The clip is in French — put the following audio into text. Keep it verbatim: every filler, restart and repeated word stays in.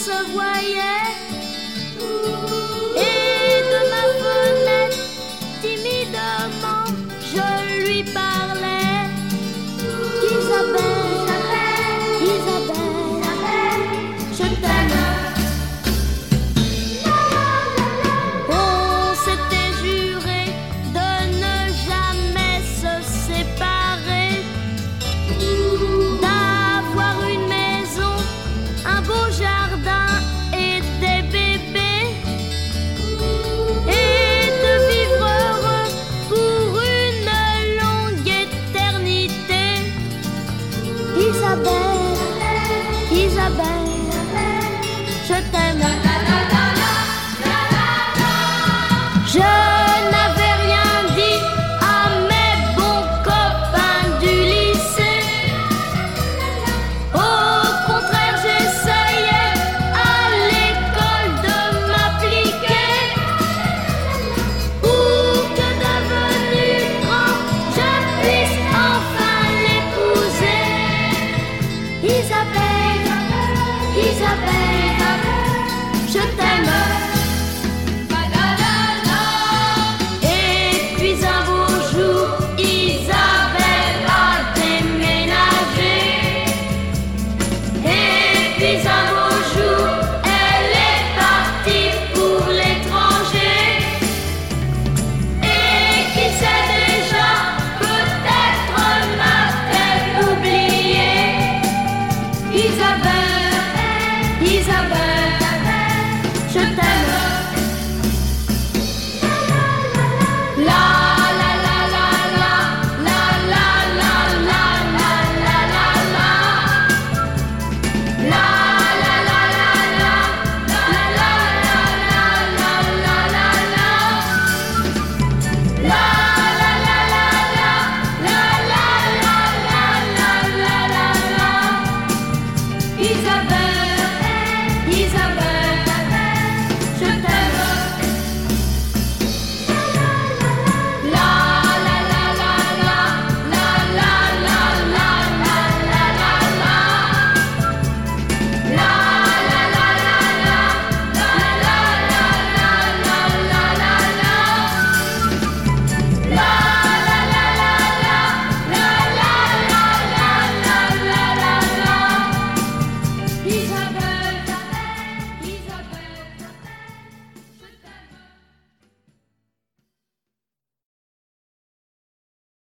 se voyait. Et de ma fenêtre, timidement, je lui parlais. Isabelle, Isabelle, je t'aime. On s'était juré de ne jamais se séparer, d'avoir une maison, un beau jardin et des bébés, et de vivre heureux pour une longue éternité. Isabelle, Isabelle.